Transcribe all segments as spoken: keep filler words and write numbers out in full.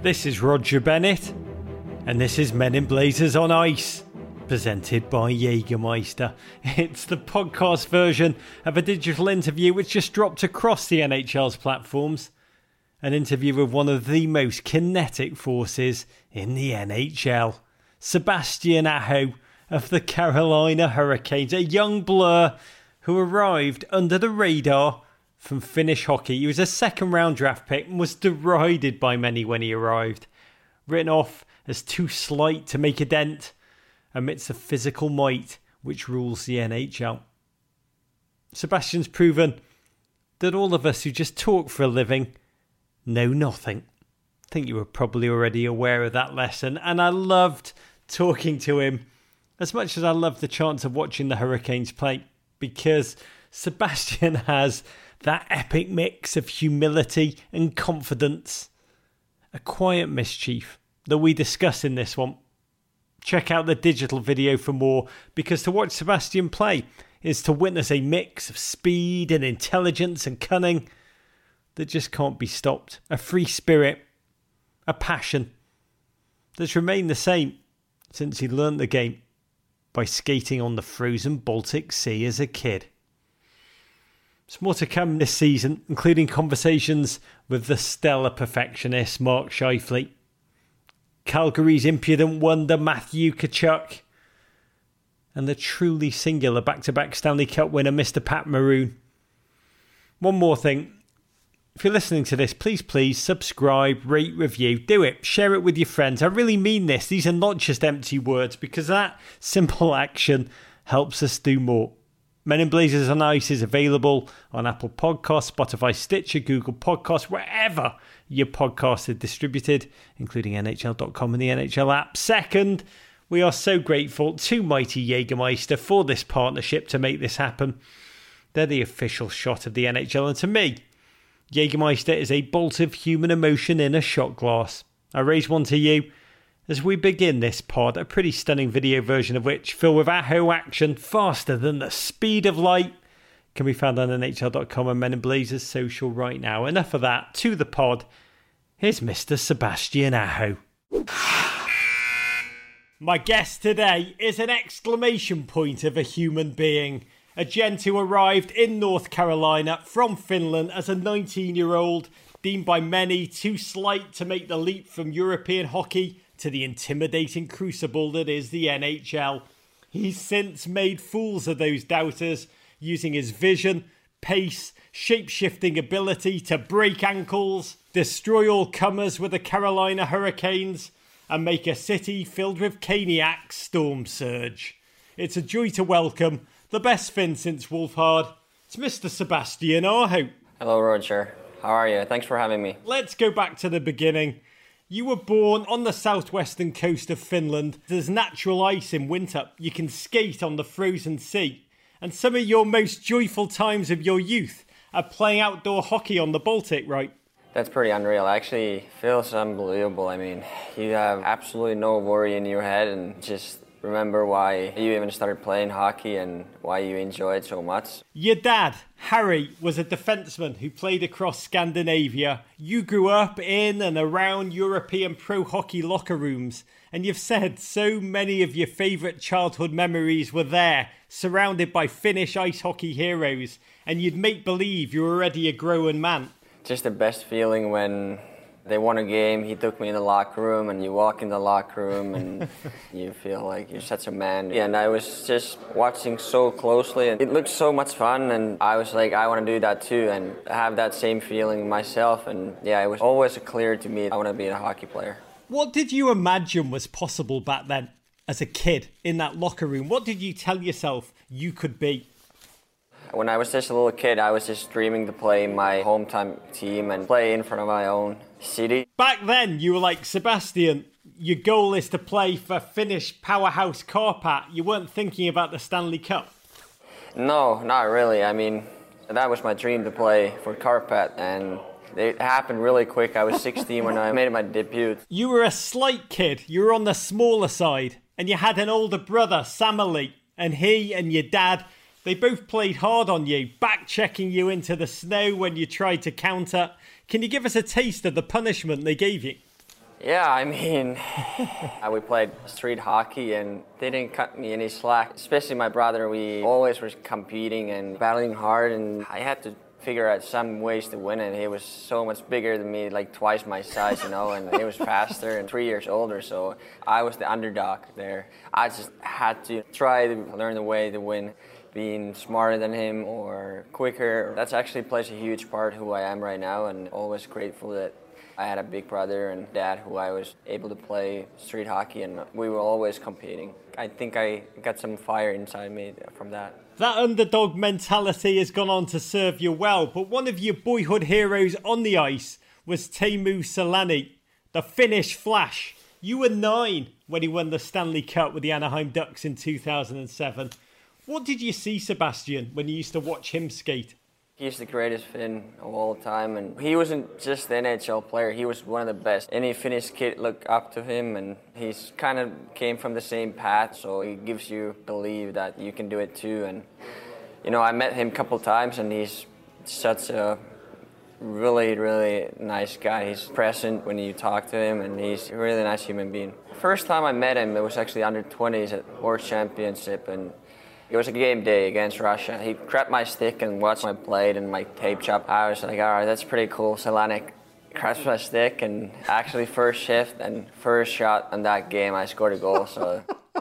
This is Roger Bennett, and this is Men in Blazers on Ice, presented by Jägermeister. It's the podcast version of a digital interview which just dropped across the N H L's platforms. An interview with one of the most kinetic forces in the N H L, Sebastian Aho of the Carolina Hurricanes, a young blur who arrived under the radar from Finnish hockey. He was a second round draft pick and was derided by many when he arrived, written off as too slight to make a dent amidst the physical might which rules the N H L. Sebastian's proven that all of us who just talk for a living know nothing. I think you were probably already aware of that lesson, and I loved talking to him as much as I loved the chance of watching the Hurricanes play, because Sebastian has that epic mix of humility and confidence, a quiet mischief that we discuss in this one. Check out the digital video for more, because to watch Sebastian play is to witness a mix of speed and intelligence and cunning that just can't be stopped. A free spirit, a passion that's remained the same since he learnt the game by skating on the frozen Baltic Sea as a kid. There's more to come this season, including conversations with the stellar perfectionist Mark Scheifele, Calgary's impudent wonder Matthew Tkachuk, and the truly singular back-to-back Stanley Cup winner Mister Pat Maroon. One more thing. If you're listening to this, please, please subscribe, rate, review, do it, share it with your friends. I really mean this. These are not just empty words, because that simple action helps us do more. Men in Blazers on Ice is available on Apple Podcasts, Spotify, Stitcher, Google Podcasts, wherever your podcasts are distributed, including N H L dot com and the N H L app. Second, we are so grateful to Mighty Jägermeister for this partnership to make this happen. They're the official shot of the N H L, and to me, Jägermeister is a bolt of human emotion in a shot glass. I raise one to you as we begin this pod, a pretty stunning video version of which, filled with Aho action faster than the speed of light, can be found on N H L dot com and Men in Blazers social right now. Enough of that, to the pod. Here's Mister Sebastian Aho. My guest today is an exclamation point of a human being. A gent who arrived in North Carolina from Finland as a nineteen-year-old, deemed by many too slight to make the leap from European hockey to the intimidating crucible that is the N H L. He's since made fools of those doubters, using his vision, pace, shape-shifting ability to break ankles, destroy all comers with the Carolina Hurricanes, and make a city filled with Caniacs storm surge. It's a joy to welcome the best Finn since Wolfhard. It's Mister Sebastian Aho. Hello, Roger. How are you? Thanks for having me. Let's go back to the beginning. You were born on the southwestern coast of Finland. There's natural ice in winter. You can skate on the frozen sea. And some of your most joyful times of your youth are playing outdoor hockey on the Baltic, right? That's pretty unreal. Actually, feels unbelievable. I mean, you have absolutely no worry in your head and just remember why you even started playing hockey and why you enjoy it so much. Your dad, Harry, was a defenseman who played across Scandinavia. You grew up in and around European pro hockey locker rooms, and you've said so many of your favourite childhood memories were there, surrounded by Finnish ice hockey heroes, and you'd make believe you were already a grown man. Just the best feeling when they won a game, he took me in the locker room, and you walk in the locker room and you feel like you're such a man. Yeah, and I was just watching so closely, and it looked so much fun, and I was like, I want to do that too and have that same feeling myself. And yeah, it was always clear to me I want to be a hockey player. What did you imagine was possible back then as a kid in that locker room? What did you tell yourself you could be? When I was just a little kid, I was just dreaming to play my hometown team and play in front of my own city. Back then, you were like, Sebastian, your goal is to play for Finnish powerhouse Kärpät. You weren't thinking about the Stanley Cup. No, not really. I mean, that was my dream to play for Kärpät, and it happened really quick. I was sixteen when I made my debut. You were a slight kid. You were on the smaller side, and you had an older brother, Samuli, and he and your dad, they both played hard on you, back-checking you into the snow when you tried to counter. Can you give us a taste of the punishment they gave you? Yeah, I mean, we played street hockey and they didn't cut me any slack. Especially my brother, we always were competing and battling hard, and I had to figure out some ways to win it. He was so much bigger than me, like twice my size, you know, and he was faster and three years older, so I was the underdog there. I just had to try to learn the way to win, being smarter than him or quicker. That's actually plays a huge part who I am right now, and always grateful that I had a big brother and dad who I was able to play street hockey, and we were always competing. I think I got some fire inside me from that. That underdog mentality has gone on to serve you well, but one of your boyhood heroes on the ice was Teemu Selanne, the Finnish Flash. You were nine when he won the Stanley Cup with the Anaheim Ducks in two thousand seven. What did you see, Sebastian, when you used to watch him skate? He's the greatest Finn of all time, and he wasn't just the N H L player, he was one of the best. Any Finnish kid looked up to him, and he's kind of came from the same path, so he gives you believe that you can do it too. And you know, I met him a couple times, and he's such a really, really nice guy. He's present when you talk to him, and he's a really nice human being. First time I met him, it was actually under twenties at World Championship, and it was a game day against Russia. He grabbed my stick and watched my blade and my tape chop. I was like, all right, that's pretty cool. Selanne grabs my stick, and actually first shift and first shot on that game, I scored a goal. So,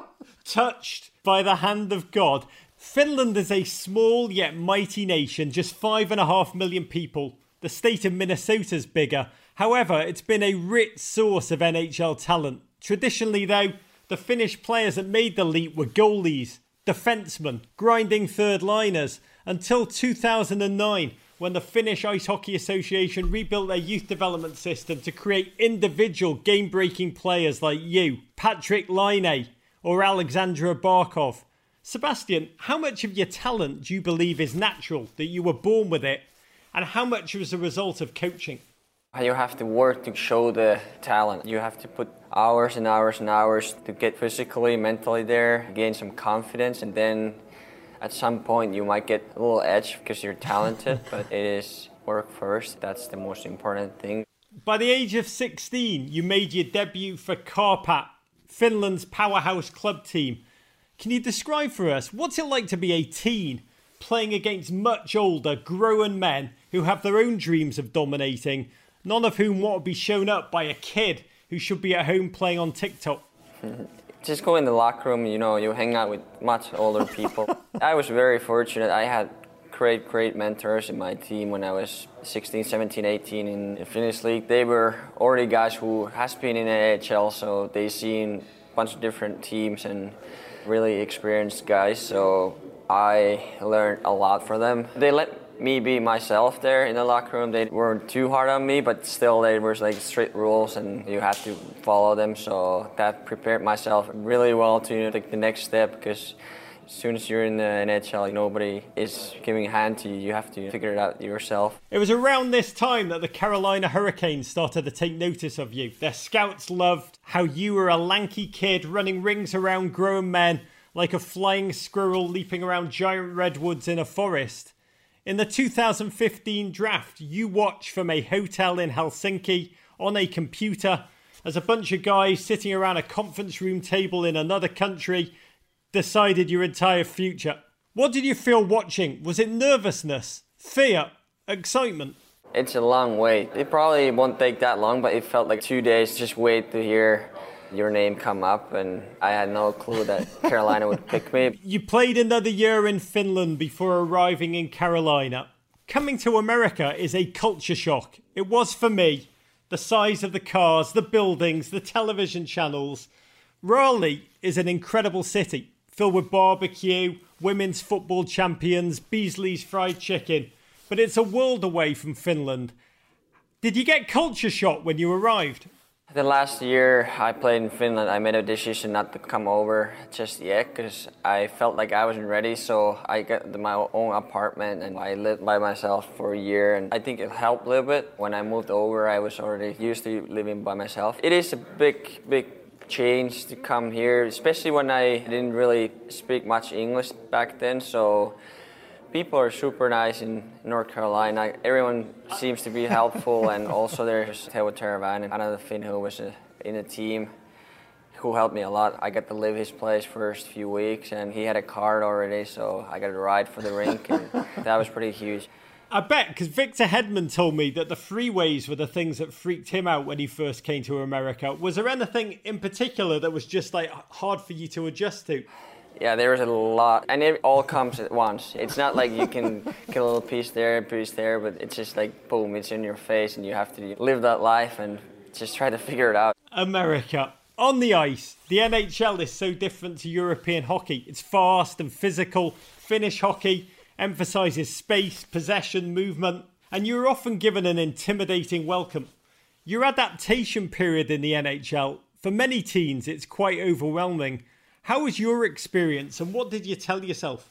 touched by the hand of God. Finland is a small yet mighty nation, just five and a half million people. The state of Minnesota's bigger. However, it's been a rich source of N H L talent. Traditionally, though, the Finnish players that made the leap were goalies, defensemen, grinding third liners, until two thousand nine, when the Finnish Ice Hockey Association rebuilt their youth development system to create individual game-breaking players like you, Patrick Laine, or Alexandra Barkov. Sebastian, how much of your talent do you believe is natural, that you were born with it, and how much was a result of coaching? You have to work to show the talent. You have to put hours and hours and hours to get physically, mentally there, gain some confidence, and then at some point you might get a little edge because you're talented, but it is work first. That's the most important thing. By the age of sixteen, you made your debut for Kärpät, Finland's powerhouse club team. Can you describe for us what's it like to be a teen playing against much older, grown men who have their own dreams of dominating, none of whom want to be shown up by a kid who should be at home playing on TikTok? Just go in the locker room, you know, you hang out with much older people. I was very fortunate. I had great, great mentors in my team when I was sixteen, seventeen, eighteen in the Finnish league. They were already guys who has been in the N H L, so they seen a bunch of different teams and really experienced guys, so I learned a lot from them. They let me be myself there in the locker room. They weren't too hard on me, but still there was like strict rules and you had to follow them. So that prepared myself really well to take the next step, because as soon as you're in the N H L, nobody is giving a hand to you. You have to figure it out yourself. It was around this time that the Carolina Hurricanes started to take notice of you. Their scouts loved how you were a lanky kid running rings around grown men like a flying squirrel leaping around giant redwoods in a forest. In the two thousand fifteen draft, you watch from a hotel in Helsinki on a computer as a bunch of guys sitting around a conference room table in another country decided your entire future. What did you feel watching? Was it nervousness, fear, excitement? It's a long wait. It probably won't take that long, but it felt like two days just wait to hear your name come up, and I had no clue that Carolina would pick me. You played another year in Finland before arriving in Carolina. Coming to America is a culture shock. It was for me. The size of the cars, the buildings, the television channels. Raleigh is an incredible city, filled with barbecue, women's football champions, Beasley's fried chicken. But it's a world away from Finland. Did you get culture shock when you arrived? The last year I played in Finland, I made a decision not to come over just yet because I felt like I wasn't ready. So I got my own apartment and I lived by myself for a year. And I think it helped a little bit. When I moved over, I was already used to living by myself. It is a big, big change to come here, especially when I didn't really speak much English back then. So people are super nice in North Carolina. Everyone seems to be helpful, and also there's Teuvo Teravainen, another Finn who was a, in the team who helped me a lot. I got to live his place first few weeks, and he had a card already, so I got to ride for the rink, and that was pretty huge. I bet, because Victor Hedman told me that the freeways were the things that freaked him out when he first came to America. Was there anything in particular that was just like hard for you to adjust to? Yeah, there was a lot, and it all comes at once. It's not like you can get a little piece there, a piece there, but it's just like, boom, it's in your face, and you have to live that life and just try to figure it out. America. On the ice, the N H L is so different to European hockey. It's fast and physical. Finnish hockey emphasises space, possession, movement, and you're often given an intimidating welcome. Your adaptation period in the N H L, for many teens, it's quite overwhelming. How was your experience, and what did you tell yourself?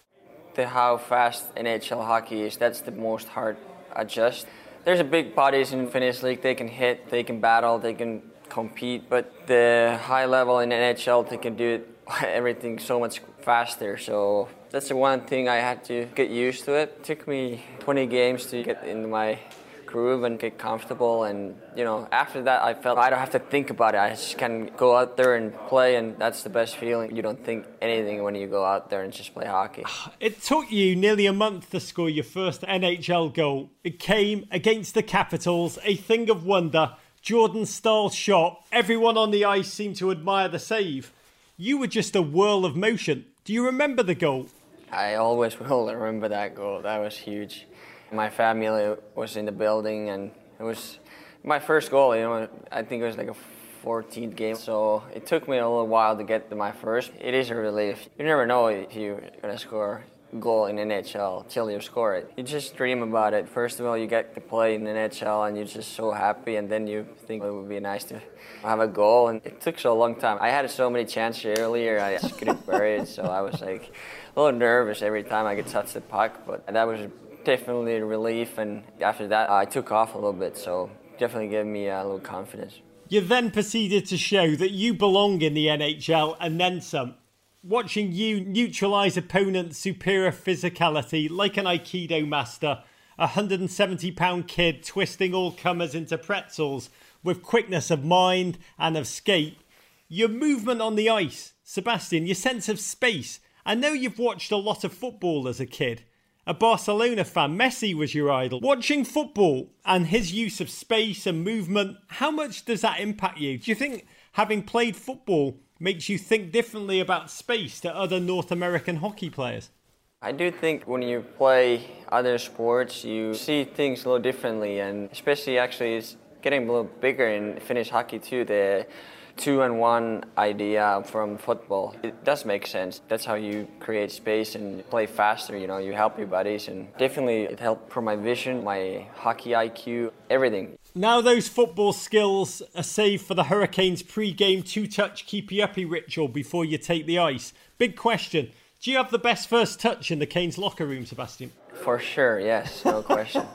The how fast N H L hockey is, that's the most hard adjust. There's a big bodies in Finnish league. They can hit, they can battle, they can compete, but the high level in N H L, they can do it, everything so much faster. So that's the one thing I had to get used to it. It took me twenty games to get into my groove and get comfortable, and you know, after that I felt I don't have to think about it. I just can go out there and play, and that's the best feeling. You don't think anything when you go out there and just play hockey. It took you nearly a month to score your first N H L goal. It came against the Capitals, a thing of wonder. Jordan-style shot. Everyone on the ice seemed to admire the save. You were just a whirl of motion. Do you remember the goal? I always will remember that goal. That was huge. My family was in the building, and it was my first goal. You know, I think it was like a fourteenth game, so it took me a little while to get to my first. It is a relief. You never know if you're gonna score a goal in N H L till you score it. You just dream about it. First of all, you get to play in N H L, and you're just so happy, and then you think it would be nice to have a goal, and it took so a long time. I had so many chances earlier, I just couldn't bury it, so I was like a little nervous every time I could touch the puck, but that was definitely a relief, and after that I took off a little bit, so definitely gave me a little confidence. You then proceeded to show that you belong in the N H L and then some. Watching you neutralise opponents' superior physicality like an Aikido master, a one hundred seventy pound kid twisting all comers into pretzels with quickness of mind and of skate. Your movement on the ice, Sebastian, your sense of space. I know you've watched a lot of football as a kid. A Barcelona fan, Messi was your idol. Watching football and his use of space and movement, how much does that impact you? Do you think having played football makes you think differently about space to other North American hockey players? I do think when you play other sports, you see things a little differently, and especially actually it's getting a little bigger in Finnish hockey too. The two and one idea from football, it does make sense. That's how you create space and play faster, you know, you help your buddies, and definitely it helped for my vision, my hockey I Q, everything. Now those football skills are saved for the Hurricanes pre-game two-touch keepy-uppy ritual before you take the ice. Big question, do you have the best first touch in the Canes locker room, Sebastian? For sure, yes, no question.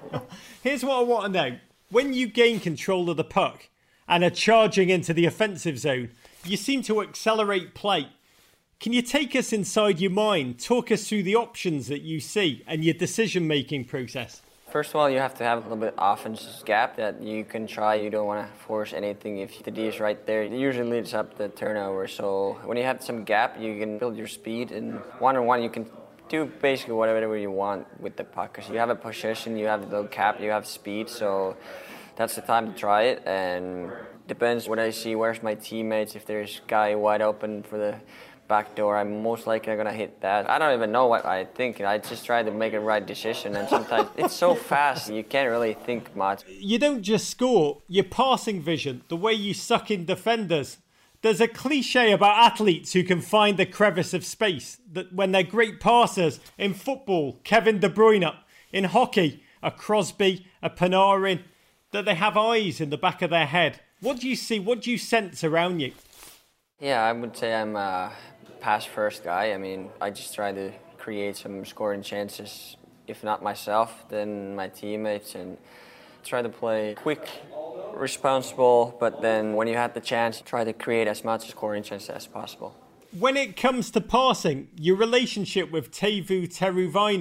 Here's what I want to know. When you gain control of the puck and are charging into the offensive zone, you seem to accelerate play. Can you take us inside your mind? Talk us through the options that you see and your decision-making process. First of all, you have to have a little bit of offensive gap that you can try. You don't want to force anything. If the D is right there, it usually leads up the turnover. So when you have some gap, you can build your speed. And one-on-one, you can do basically whatever you want with the puck. Because you have a possession, you have the cap, you have speed. So that's the time to try it. And depends what I see, where's my teammates. If there's a guy wide open for the back door, I'm most likely going to hit that. I don't even know what I think. I just try to make a right decision, and sometimes it's so fast you can't really think much. You don't just score, your passing vision, the way you suck in defenders. There's a cliche about athletes who can find the crevice of space, that when they're great passers. In football, Kevin De Bruyne. In hockey, a Crosby, a Panarin, that they have eyes in the back of their head. What do you see? What do you sense around you? Yeah, I would say I'm a pass-first guy. I mean, I just try to create some scoring chances. If not myself, then my teammates, and try to play quick, responsible, but then when you have the chance, try to create as much scoring chances as possible. When it comes to passing, your relationship with Teuvo Teravainen,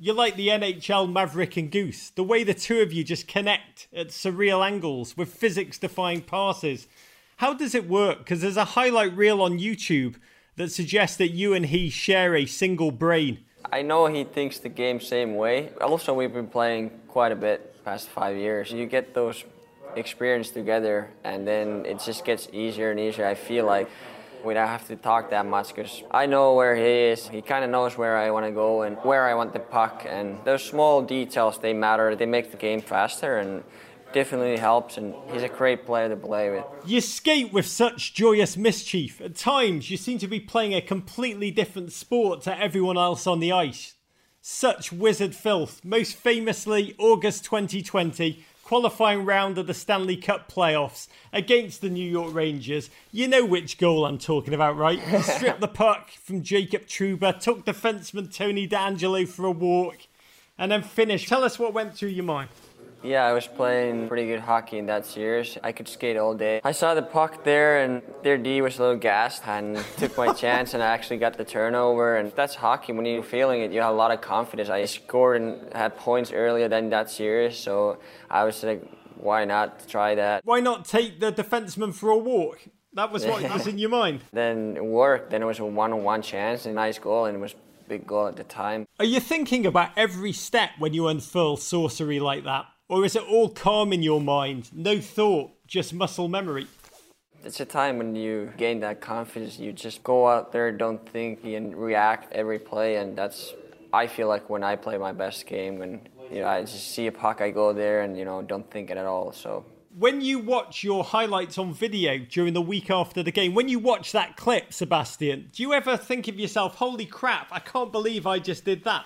You're like the N H L Maverick and Goose. The way the two of you just connect at surreal angles with physics-defying passes. How does it work? Because there's a highlight reel on YouTube that suggests that you and he share a single brain. I know he thinks the game same way. Also, we've been playing quite a bit past five years. You get those experience together, and then it just gets easier and easier. I feel like we don't have to talk that much because I know where he is. He kind of knows where I want to go and where I want the puck. And those small details, they matter. They make the game faster and definitely helps. And he's a great player to play with. You skate with such joyous mischief. At times, you seem to be playing a completely different sport to everyone else on the ice. Such wizard filth. Most famously, August twenty twenty. Qualifying round of the Stanley Cup playoffs against the New York Rangers. You know which goal I'm talking about, right? You stripped the puck from Jacob Trouba, took defenseman Tony DeAngelo for a walk, and then finished. Tell us what went through your mind. Yeah, I was playing pretty good hockey in that series. I could skate all day. I saw the puck there, and their D was a little gassed, and took my chance, and I actually got the turnover. And that's hockey. When you're feeling it, you have a lot of confidence. I scored and had points earlier than that series, so I was like, why not try that? Why not take the defenseman for a walk? That was what was in your mind. Then it worked. Then it was a one-on-one chance, a nice goal, and it was a big goal at the time. Are you thinking about every step when you unfurl sorcery like that? Or is it all calm in your mind? No thought, just muscle memory? It's a time when you gain that confidence. You just go out there, don't think, and react every play. And that's, I feel like when I play my best game, when you know I just see a puck, I go there and you know don't think it at all. So when you watch your highlights on video during the week after the game, when you watch that clip, Sebastian, do you ever think of yourself, holy crap, I can't believe I just did that?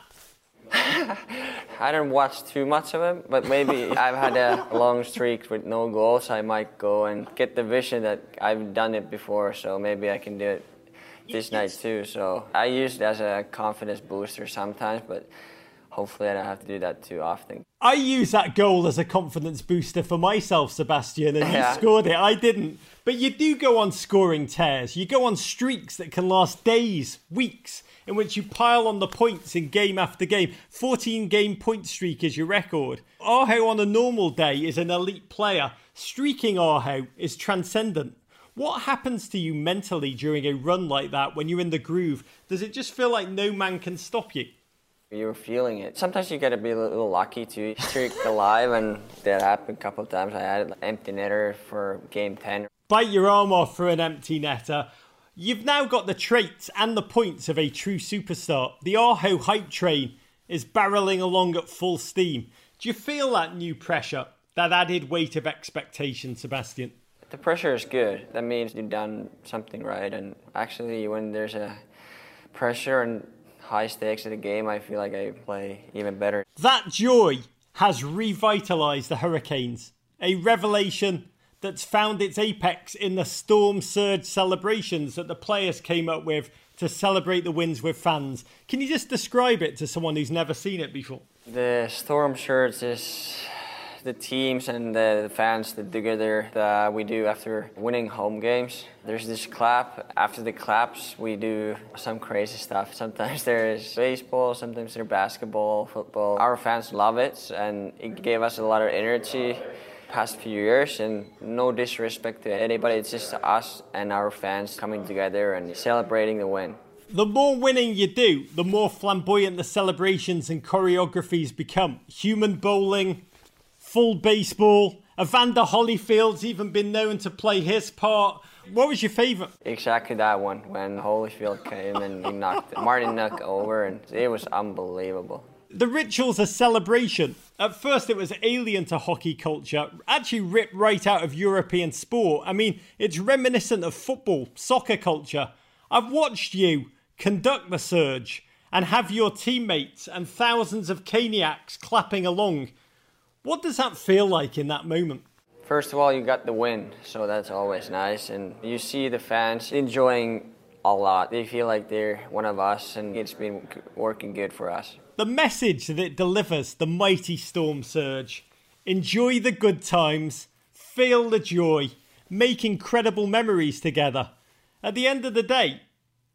I don't watch too much of it, but maybe I've had a long streak with no goals. I might go and get the vision that I've done it before, so maybe I can do it this night too. So I use it as a confidence booster sometimes, but hopefully I don't have to do that too often. I use that goal as a confidence booster for myself, Sebastian, and you yeah. scored it. I didn't. But you do go on scoring tears. You go on streaks that can last days, weeks, in which you pile on the points in game after game. fourteen game point streak is your record. Aho on a normal day is an elite player. Streaking Aho is transcendent. What happens to you mentally during a run like that when you're in the groove? Does it just feel like no man can stop you? You're feeling it. Sometimes you gotta be a little lucky to streak alive, and that happened a couple of times. I had an empty netter for game ten. Bite your arm off for an empty netter. You've now got the traits and the points of a true superstar. The Aho hype train is barreling along at full steam. Do you feel that new pressure, that added weight of expectation, Sebastian? The pressure is good. That means you've done something right. And actually, when there's a pressure and high stakes in the game, I feel like I play even better. That joy has revitalized the Hurricanes. A revelation that's found its apex in the Storm Surge celebrations that the players came up with to celebrate the wins with fans. Can you just describe it to someone who's never seen it before? The Storm Surge is the teams and the fans that together that we do after winning home games. There's this clap. After the claps, we do some crazy stuff. Sometimes there's baseball, sometimes there's basketball, football. Our fans love it, and it gave us a lot of energy past few years, and no disrespect to anybody. It's just us and our fans coming together and celebrating the win. The more winning you do, the more flamboyant the celebrations and choreographies become. Human bowling, full baseball. Evander Holyfield's even been known to play his part. What was your favourite? Exactly that one, when Holyfield came and he knocked Martin Nook over, and it was unbelievable. The rituals of celebration. At first it was alien to hockey culture, actually ripped right out of European sport. I mean, it's reminiscent of football, soccer culture. I've watched you conduct the surge and have your teammates and thousands of Caniacs clapping along. What does that feel like in that moment? First of all, you got the win, so that's always nice. And you see the fans enjoying a lot. They feel like they're one of us, and it's been working good for us. The message that it delivers, the mighty Storm Surge. Enjoy the good times, feel the joy, make incredible memories together. At the end of the day,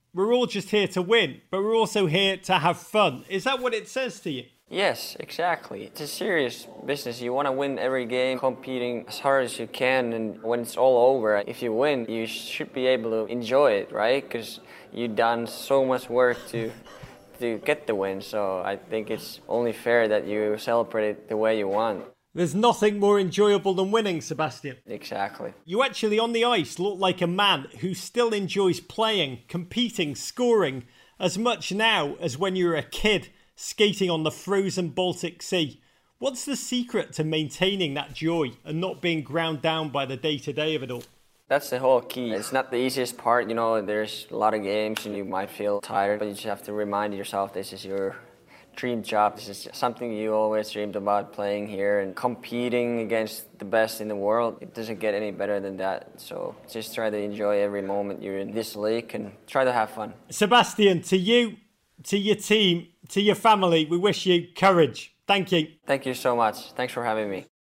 we're all just here to win, but we're also here to have fun. Is that what it says to you? Yes, exactly. It's a serious business. You want to win every game, competing as hard as you can, and when it's all over, if you win, you should be able to enjoy it, right? Because you've done so much work to to get the win, so I think it's only fair that you celebrate it the way you want. There's nothing more enjoyable than winning, Sebastian. Exactly. You actually, on the ice, look like a man who still enjoys playing, competing, scoring as much now as when you were a kid, skating on the frozen Baltic Sea. What's the secret to maintaining that joy and not being ground down by the day-to-day of it all? That's the whole key. It's not the easiest part, you know, there's a lot of games and you might feel tired, but you just have to remind yourself this is your dream job. This is something you always dreamed about, playing here and competing against the best in the world. It doesn't get any better than that. So just try to enjoy every moment you're in this league and try to have fun. Sebastian, to you, to your team, to your family, we wish you courage. Thank you. Thank you so much. Thanks for having me.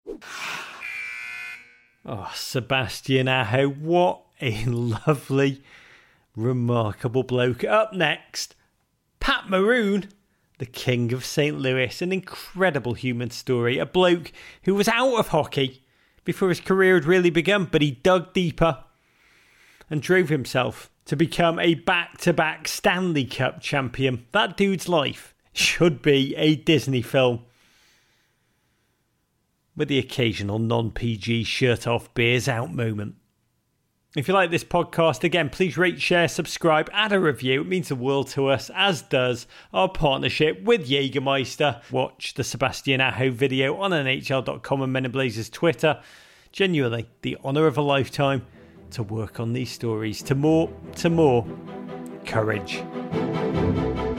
Oh, Sebastian Aho, what a lovely, remarkable bloke. Up next, Pat Maroon, the King of Saint Louis. An incredible human story. A bloke who was out of hockey before his career had really begun, but he dug deeper and drove himself to become a back-to-back Stanley Cup champion. That dude's life should be a Disney film, with the occasional non-P G shirt-off beers out moment. If you like this podcast, again, please rate, share, subscribe, add a review. It means the world to us, as does our partnership with Jägermeister. Watch the Sebastian Aho video on N H L dot com and Men in Blazers Twitter. Genuinely, the honour of a lifetime to work on these stories. To more, to more, courage.